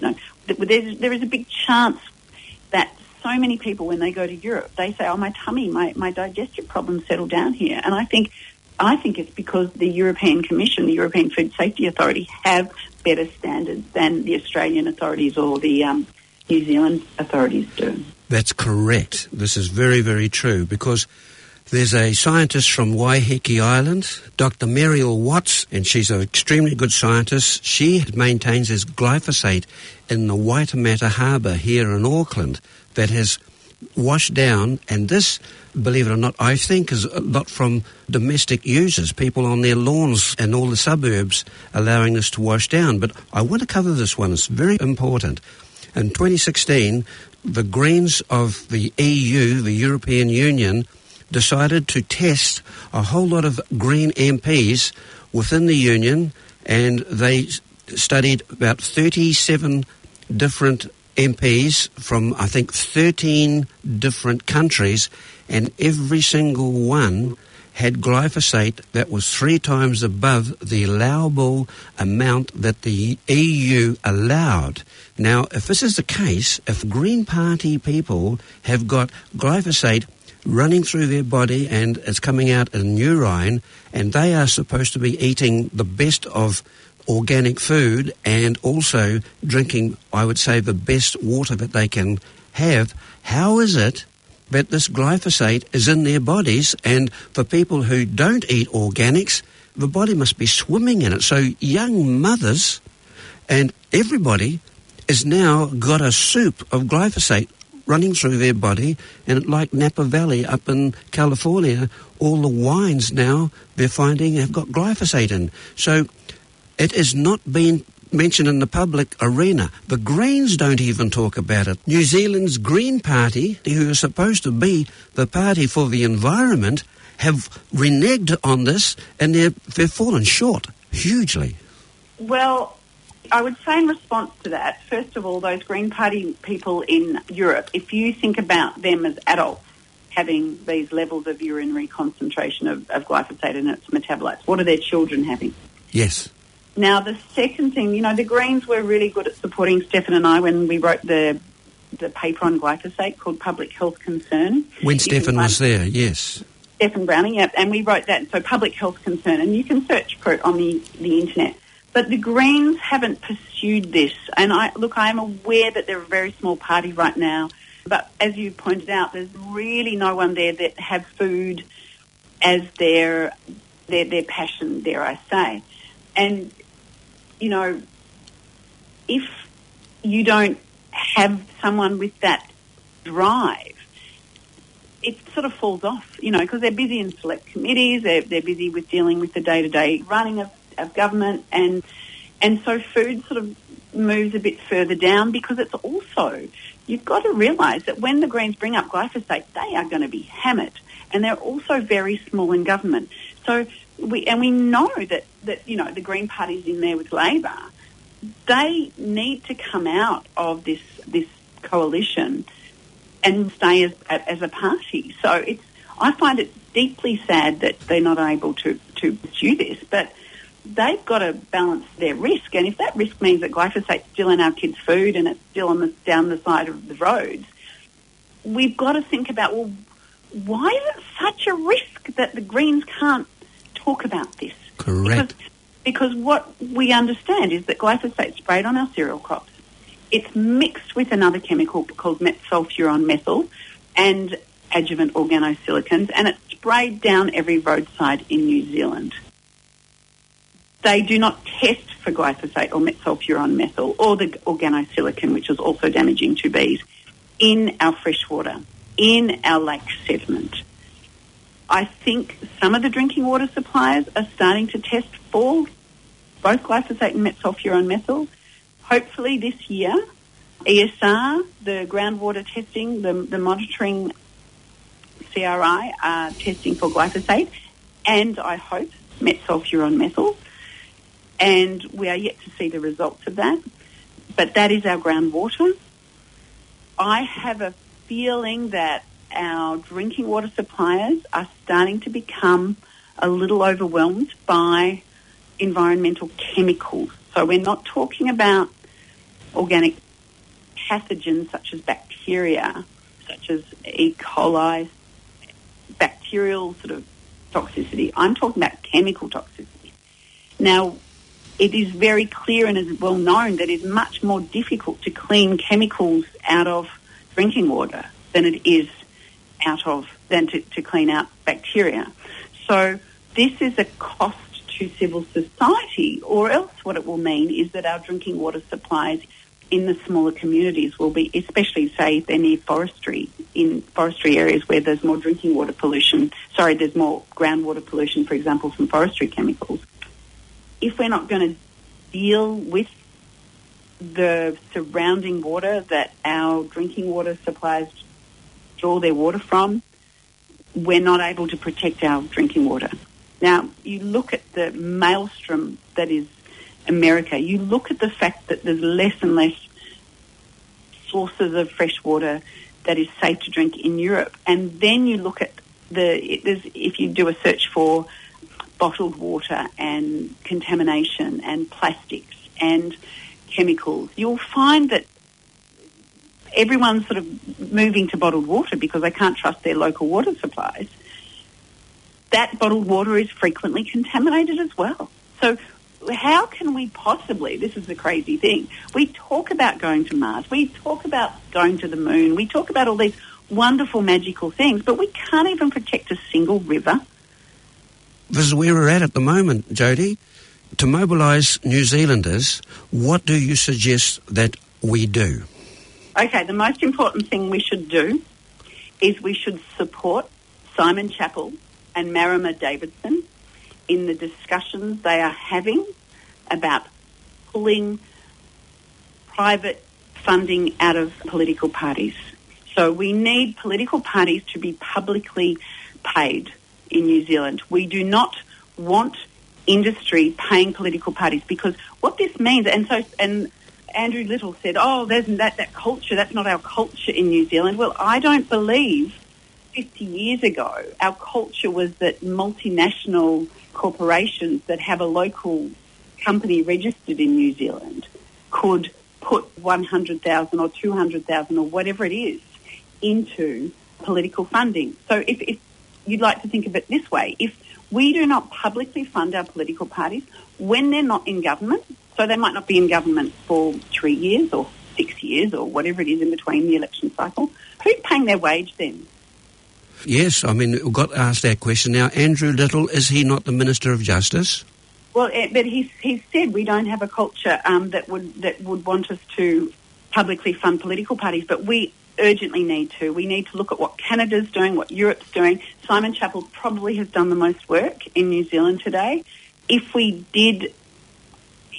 is a big chance that so many people, when they go to Europe, they say, my tummy, my digestive problems settle down here. And I think it's because the European Commission, the European Food Safety Authority, have better standards than the Australian authorities or the New Zealand authorities do. That's correct. This is very, very true, because there's a scientist from Waiheke Island, Dr. Mariel Watts, and she's an extremely good scientist. She maintains there's glyphosate in the Waitemata Harbour here in Auckland that has washed down, and this, believe it or not, I think is a lot from domestic users, people on their lawns and all the suburbs allowing this to wash down. But I want to cover this one. It's very important. In 2016, the Greens of the EU, the European Union, decided to test a whole lot of Green MPs within the Union, and they studied about 37 different MPs from, I think, 13 different countries, and every single one had glyphosate that was 3 times above the allowable amount that the EU allowed. Now, if this is the case, if Green Party people have got glyphosate running through their body and it's coming out in urine, and they are supposed to be eating the best of organic food and also drinking, I would say, the best water that they can have, how is it that this glyphosate is in their bodies? And for people who don't eat organics, the body must be swimming in it. So young mothers and everybody has now got a soup of glyphosate running through their body, and like Napa Valley up in California, all the wines now they're finding have got glyphosate in. So it is not being mentioned in the public arena. The Greens don't even talk about it. New Zealand's Green Party, who is supposed to be the party for the environment, have reneged on this, and they've fallen short hugely. Well, I would say in response to that, first of all, those Green Party people in Europe, if you think about them as adults having these levels of urinary concentration of glyphosate in its metabolites, what are their children having? Yes. Now, the second thing, the Greens were really good at supporting Stefan and I when we wrote the paper on glyphosate called Public Health Concern. When Stefan was there, yes. Stefan Browning, yeah, and we wrote that, so Public Health Concern, and you can search for it on the internet. But the Greens haven't pursued this, and I am aware that they're a very small party right now, but as you pointed out, there's really no one there that have food as their passion, dare I say. And, if you don't have someone with that drive, it sort of falls off, because they're busy in select committees, they're busy with dealing with the day-to-day running of government, and And so food sort of moves a bit further down because it's also, you've got to realise that when the Greens bring up glyphosate, they are going to be hammered. And they're also very small in government. So we know that the Green Party's in there with Labor. They need to come out of this coalition and stay as a party. So I find it deeply sad that they're not able to pursue this, but they've got to balance their risk. And if that risk means that glyphosate's still in our kids' food and it's still down the side of the roads, we've got to think about, well, why is it such a risk that the Greens can't talk about this? Correct. Because what we understand is that glyphosate sprayed on our cereal crops. It's mixed with another chemical called metsulfuron methyl and adjuvant organosilicons, and it's sprayed down every roadside in New Zealand. They do not test for glyphosate or metsulfuron methyl or the organosilicon, which is also damaging to bees, in our freshwater, in our lake sediment. I think some of the drinking water suppliers are starting to test for both glyphosate and metsulfuron methyl. Hopefully this year, ESR, the groundwater testing, the monitoring CRI are testing for glyphosate and, I hope, metsulfuron methyl. And we are yet to see the results of that. But that is our groundwater. I have a feeling that our drinking water suppliers are starting to become a little overwhelmed by environmental chemicals. So we're not talking about organic pathogens such as bacteria, such as E. coli, bacterial sort of toxicity. I'm talking about chemical toxicity. Now, it is very clear and is well known that it's much more difficult to clean chemicals out of drinking water than it is to clean out bacteria. So this is a cost to civil society, or else what it will mean is that our drinking water supplies in the smaller communities will be, especially say if they're near forestry, in forestry areas where there's more drinking water pollution, there's more groundwater pollution, for example, from forestry chemicals. If we're not going to deal with the surrounding water that our drinking water suppliers draw their water from, we're not able to protect our drinking water. Now, you look at the maelstrom that is America. You look at the fact that there's less and less sources of fresh water that is safe to drink in Europe. And then you look at if you do a search for bottled water and contamination and plastics and chemicals, you'll find that everyone's sort of moving to bottled water because they can't trust their local water supplies. That bottled water is frequently contaminated as well. So how can we possibly, this is the crazy thing, we talk about going to Mars, we talk about going to the moon, we talk about all these wonderful magical things, but we can't even protect a single river. This is where we're at the moment, Jody. To mobilise New Zealanders, what do you suggest that we do? Okay, the most important thing we should do is we should support Simon Chappell and Marama Davidson in the discussions they are having about pulling private funding out of political parties. So we need political parties to be publicly paid in New Zealand. We do not want industry paying political parties, because what this means, and Andrew Little said, there's that culture, that's not our culture in New Zealand. Well, I don't believe 50 years ago our culture was that multinational corporations that have a local company registered in New Zealand could put 100,000 or 200,000 or whatever it is into political funding. So if you'd like to think of it this way, if we do not publicly fund our political parties when they're not in government, so they might not be in government for 3 years or 6 years or whatever it is in between the election cycle, who's paying their wage then? Yes, I mean, we got asked that question. Now, Andrew Little, is he not the Minister of Justice? Well, but he said we don't have a culture that would want us to publicly fund political parties, but we urgently need to. We need to look at what Canada's doing, what Europe's doing. Simon Chappell probably has done the most work in New Zealand today. If we did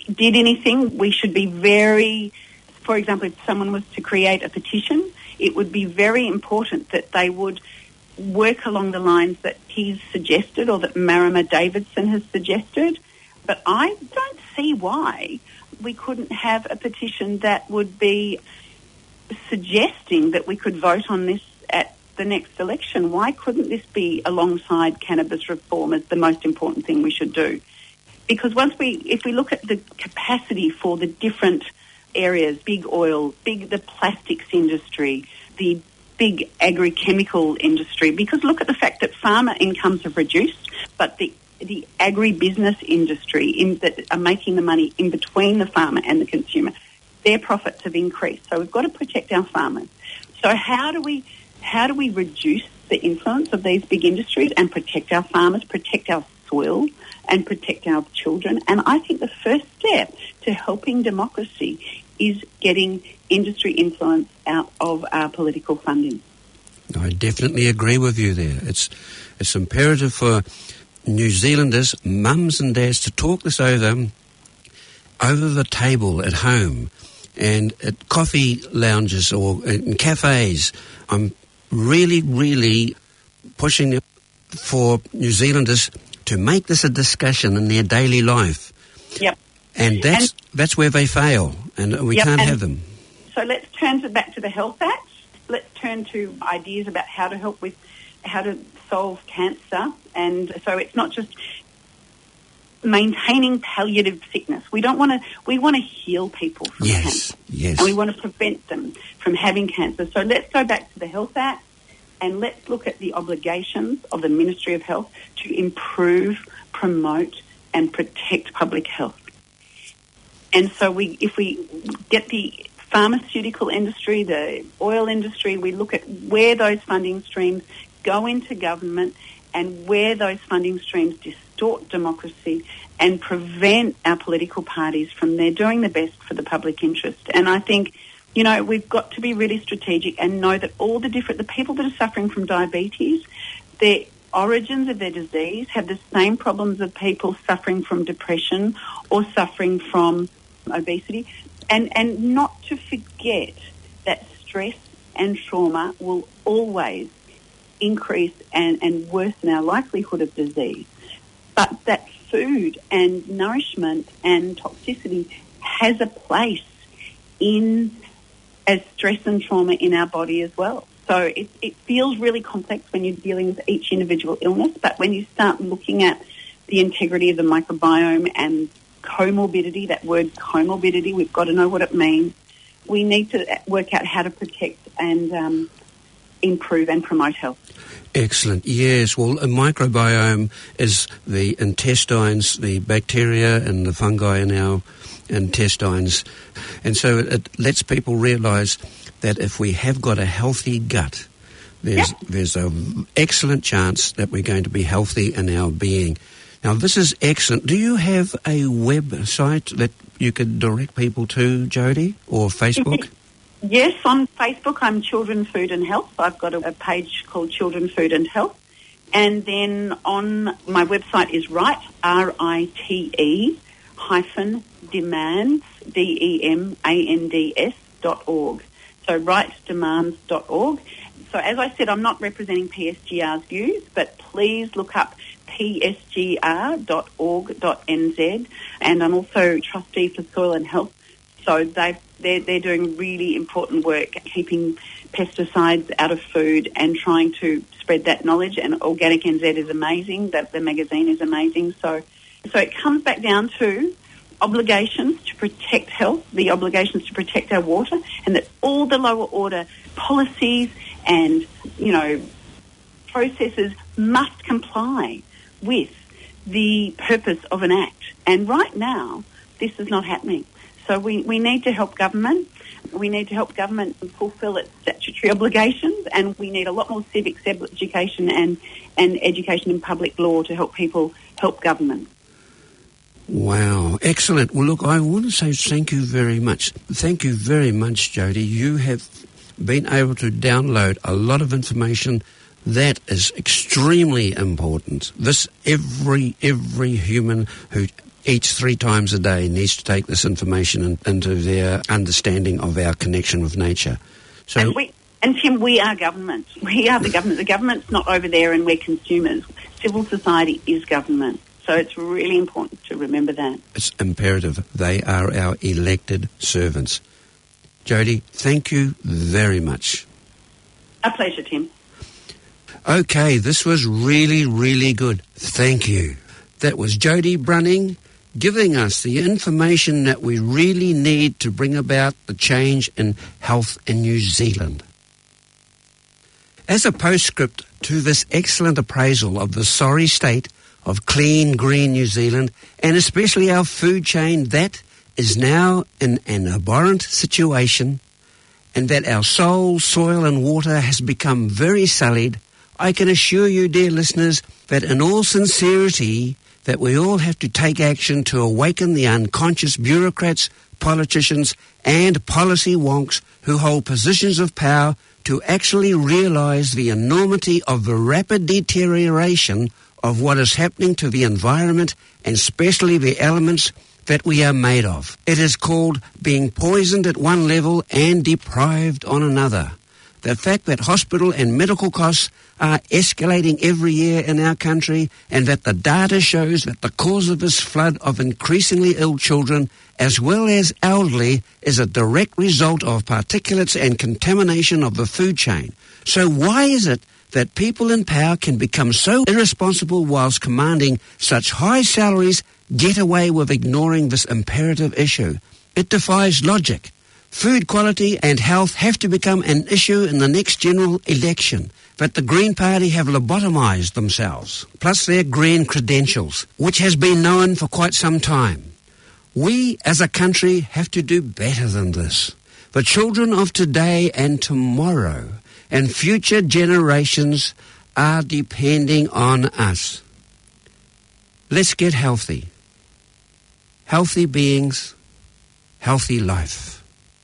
did anything, we should be very, for example, if someone was to create a petition, it would be very important that they would work along the lines that he's suggested or that Marama Davidson has suggested. But I don't see why we couldn't have a petition that would be suggesting that we could vote on this at the next election. Why couldn't this be alongside cannabis reform as the most important thing we should do? Because if we look at the capacity for the different areas, big oil, the plastics industry, the big agri-chemical industry, because look at the fact that farmer incomes have reduced, but the agri-business industry that are making the money in between the farmer and the consumer, their profits have increased. So we've got to protect our farmers. So how do we reduce the influence of these big industries and protect our farmers, protect our soil, and protect our children? And I think the first step to helping democracy is getting industry influence out of our political funding. I definitely agree with you there. It's imperative for New Zealanders, mums and dads, to talk this over the table at home and at coffee lounges or in cafes. I'm really, really pushing for New Zealanders to make this a discussion in their daily life. Yep. And that's where they fail, and we can't have them. So let's turn back to the Health Act. Let's turn to ideas about how to solve cancer. And so it's not just maintaining palliative sickness. We want to heal people from cancer. Yes. And we want to prevent them from having cancer. So let's go back to the Health Act and let's look at the obligations of the Ministry of Health to improve, promote and protect public health. And so if we get the pharmaceutical industry, the oil industry, we look at where those funding streams go into government and where those funding streams distort democracy and prevent our political parties from their doing the best for the public interest. And I think, we've got to be really strategic and know that all the people that are suffering from diabetes, their origins of their disease have the same problems of people suffering from depression or suffering from obesity, and not to forget that stress and trauma will always increase and worsen our likelihood of disease, but that food and nourishment and toxicity has a place as stress and trauma in our body as well. So it feels really complex when you're dealing with each individual illness, but when you start looking at the integrity of the microbiome and comorbidity, that word comorbidity, we've got to know what it means. We need to work out how to protect and improve and promote health. Excellent. Yes, well, a microbiome is the intestines, the bacteria and the fungi in our intestines. And so it lets people realise that if we have got a healthy gut, there's an excellent chance that we're going to be healthy in our being. Now, this is excellent. Do you have a website that you could direct people to, Jody, or Facebook? Yes, on Facebook, I'm Children, Food and Health. I've got a page called Children, Food and Health. And then on my website is RITE, RITE-demands, DEMANDS.org. So RITEdemands.org. So as I said, I'm not representing PSGR's views, but please look up psgr.org.nz, and I'm also trustee for Soil and Health. So they're doing really important work keeping pesticides out of food and trying to spread that knowledge. And Organic NZ is amazing. The magazine is amazing. So it comes back down to obligations to protect health, the obligations to protect our water, and that all the lower order policies and processes must comply with the purpose of an act. And right now, this is not happening. So we need to help government. We need to help government fulfil its statutory obligations, and we need a lot more civics education and education in public law to help people help government. Wow, excellent. Well, look, I want to say thank you very much. Thank you very much, Jody. You have been able to download a lot of information that is extremely important. Every human who each 3 times a day needs to take this information into their understanding of our connection with nature. So, and Tim, we are government. We are the government. The government's not over there and we're consumers. Civil society is government. So it's really important to remember that. It's imperative. They are our elected servants. Jody, thank you very much. A pleasure, Tim. Okay, this was really, really good. Thank you. That was Jody Brunning giving us the information that we really need to bring about the change in health in New Zealand. As a postscript to this excellent appraisal of the sorry state of clean, green New Zealand, and especially our food chain that is now in an abhorrent situation, and that our soul, soil and water has become very sullied, I can assure you, dear listeners, that in all sincerity, that we all have to take action to awaken the unconscious bureaucrats, politicians and policy wonks who hold positions of power to actually realise the enormity of the rapid deterioration of what is happening to the environment and especially the elements that we are made of. It is called being poisoned at one level and deprived on another. The fact that hospital and medical costs are escalating every year in our country, and that the data shows that the cause of this flood of increasingly ill children as well as elderly is a direct result of particulates and contamination of the food chain. So why is it that people in power can become so irresponsible whilst commanding such high salaries get away with ignoring this imperative issue? It defies logic. Food quality and health have to become an issue in the next general election. But the Green Party have lobotomized themselves, plus their green credentials, which has been known for quite some time. We, as a country, have to do better than this. The children of today and tomorrow and future generations are depending on us. Let's get healthy. Healthy beings, healthy life.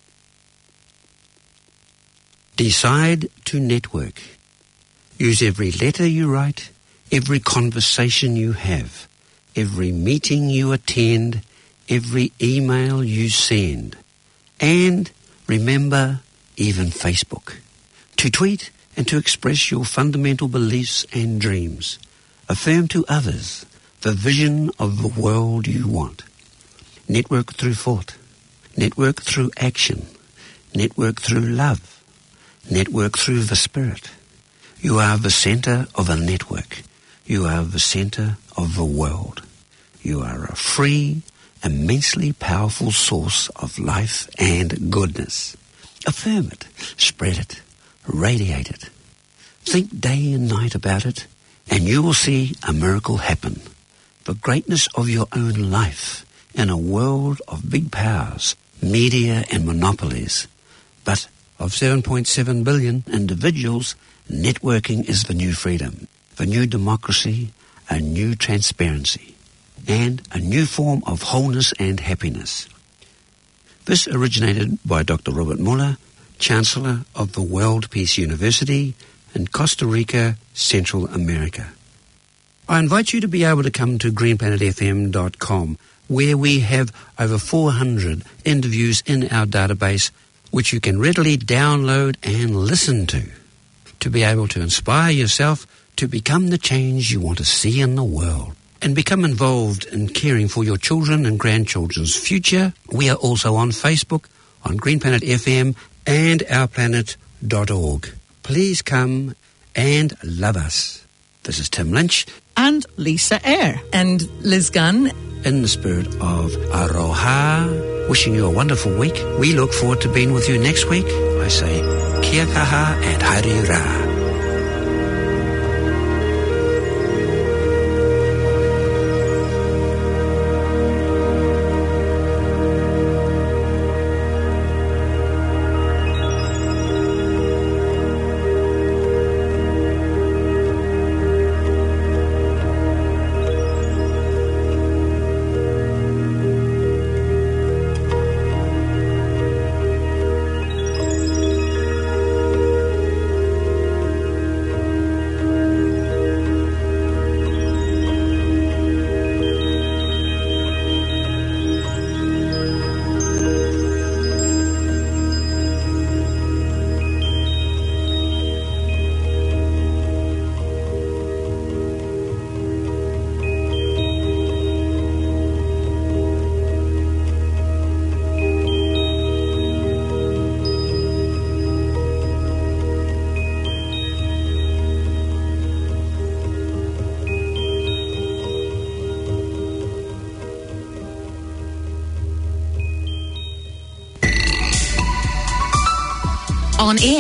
Decide to network. Use every letter you write, every conversation you have, every meeting you attend, every email you send. And remember, even Facebook. To tweet and to express your fundamental beliefs and dreams. Affirm to others the vision of the world you want. Network through thought. Network through action. Network through love. Network through the spirit. You are the center of a network. You are the center of the world. You are a free, immensely powerful source of life and goodness. Affirm it, spread it, radiate it. Think day and night about it, and you will see a miracle happen. The greatness of your own life in a world of big powers, media and monopolies. But of 7.7 billion individuals, networking is the new freedom, the new democracy, a new transparency, and a new form of wholeness and happiness. This originated by Dr. Robert Muller, Chancellor of the World Peace University in Costa Rica, Central America. I invite you to be able to come to greenplanetfm.com, where we have over 400 interviews in our database, which you can readily download and listen to be able to inspire yourself to become the change you want to see in the world and become involved in caring for your children and grandchildren's future. We are also on Facebook, on Green Planet FM and ourplanet.org. Please come and love us. This is Tim Lynch. And Lisa Eyre. And Liz Gunn. In the spirit of Aroha, wishing you a wonderful week. We look forward to being with you next week. I say, kia kaha and haere rā. On air